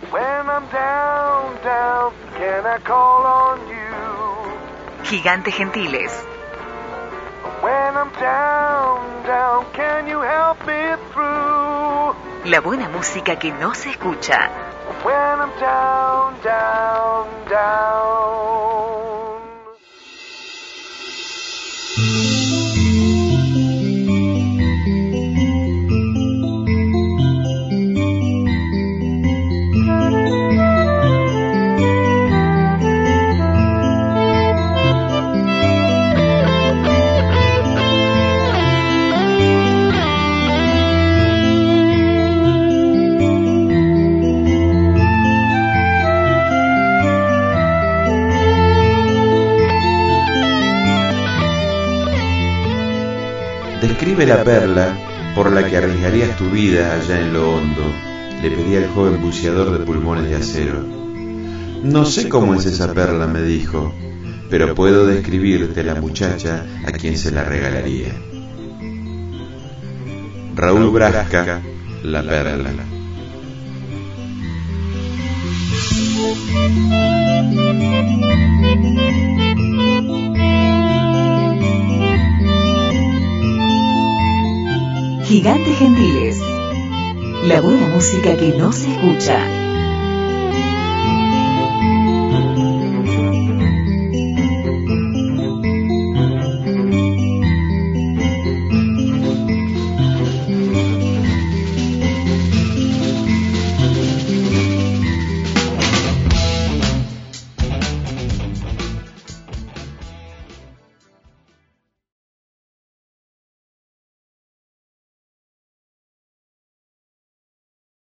When I'm down, down, can I call on you? Gigantes Gentiles. When I'm down, down, can you help me through? La buena música que no se escucha. When I'm down, down, down. Describe la perla por la que arriesgarías tu vida allá en lo hondo, le pedía el joven buceador de pulmones de acero. No sé cómo es esa perla, me dijo, pero puedo describirte la muchacha a quien se la regalaría. Raúl Brasca, La perla. Gigantes Gentiles. La buena música que no se escucha.